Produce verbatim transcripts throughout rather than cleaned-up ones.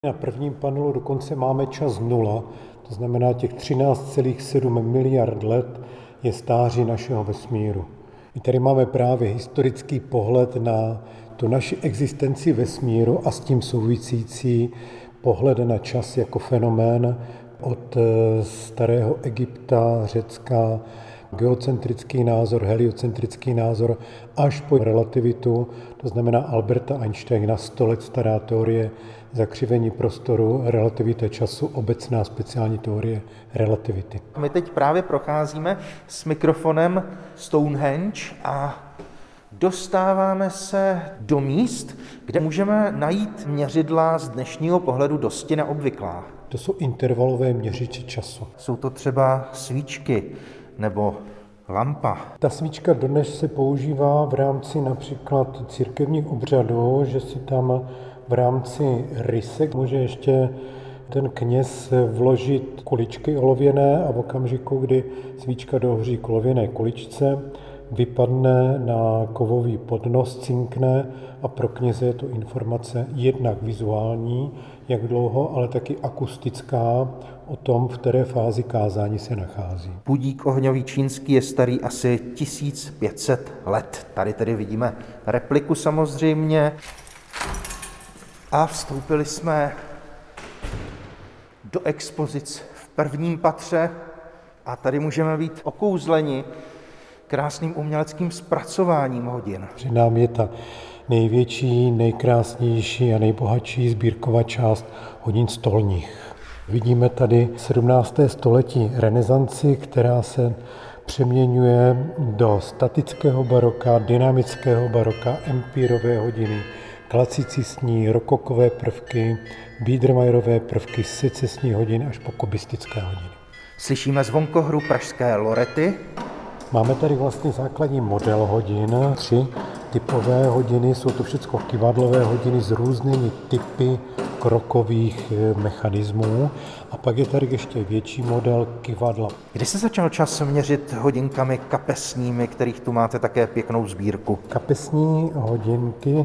Na prvním panelu dokonce máme čas nula, to znamená těch třináct celá sedm miliard let je stáří našeho vesmíru. My tady máme právě historický pohled na tu naši existenci vesmíru a s tím související pohled na čas jako fenomén od starého Egypta, Řecka, geocentrický názor, heliocentrický názor až po relativitu, to znamená Alberta Einsteina, sto let stará teorie zakřivení prostoru, relativita času, obecná speciální teorie relativity. My teď právě procházíme s mikrofonem Stonehenge a dostáváme se do míst, kde můžeme najít měřidla z dnešního pohledu dosti neobvyklá. To jsou intervalové měřiče času. Jsou to třeba svíčky nebo lampa. Ta svíčka dodnes se používá v rámci například církevních obřadů, že si tam v rámci rysek může ještě ten kněz vložit kuličky olověné a v okamžiku, kdy svíčka dohoří k olověné kuličce, vypadne na kovový podnos, cinkne a pro kněze je to informace jednak vizuální, jak dlouho, ale taky akustická o tom, v které fázi kázání se nachází. Budík ohňový čínský je starý asi tisíc pět set let. Tady tedy vidíme repliku samozřejmě. A vstoupili jsme do expozic v prvním patře a tady můžeme být okouzleni krásným uměleckým zpracováním hodin. Před námi je ta největší, nejkrásnější a nejbohatší sbírková část hodin stolních. Vidíme tady sedmnácté století renesanci, která se přeměňuje do statického baroka, dynamického baroka, empírové hodiny, klasicistní, rokokové prvky, Biedermeierové prvky, secesní hodiny až po kubistické hodiny. Slyšíme zvonkohru pražské Lorety. Máme tady vlastně základní model hodin, tři typové hodiny, jsou to všechno kyvadlové hodiny s různými typy krokových mechanismů a pak je tady ještě větší model kyvadla. Kdy se začal čas měřit hodinkami kapesními, kterých tu máte také pěknou sbírku? Kapesní hodinky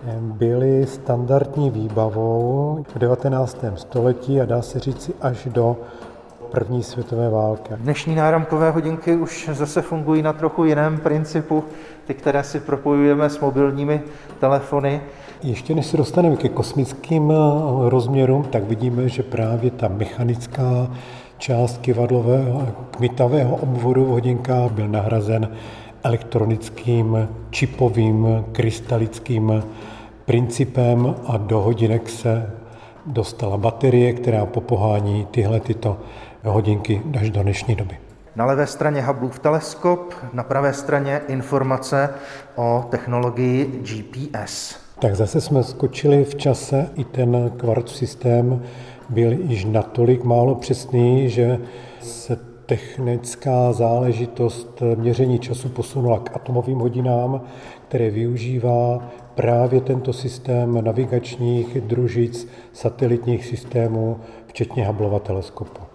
byly standardní výbavou v devatenáctém století a dá se říci až do první světové války. Dnešní náramkové hodinky už zase fungují na trochu jiném principu, ty, které si propojujeme s mobilními telefony. Ještě než se dostaneme ke kosmickým rozměrům, tak vidíme, že právě ta mechanická část kyvadlového kmitavého obvodu v hodinkách byl nahrazen elektronickým, čipovým, krystalickým principem a do hodinek se dostala baterie, která popohání tyhle tyto hodinky až do dnešní doby. Na levé straně Hubbleův teleskop, na pravé straně informace o technologii G P S. Tak zase jsme skočili v čase, i ten kvarc systém byl již natolik málo přesný, že se technická záležitost měření času posunula k atomovým hodinám, které využívá právě tento systém navigačních družic, satelitních systémů, včetně Hubbleova teleskopu.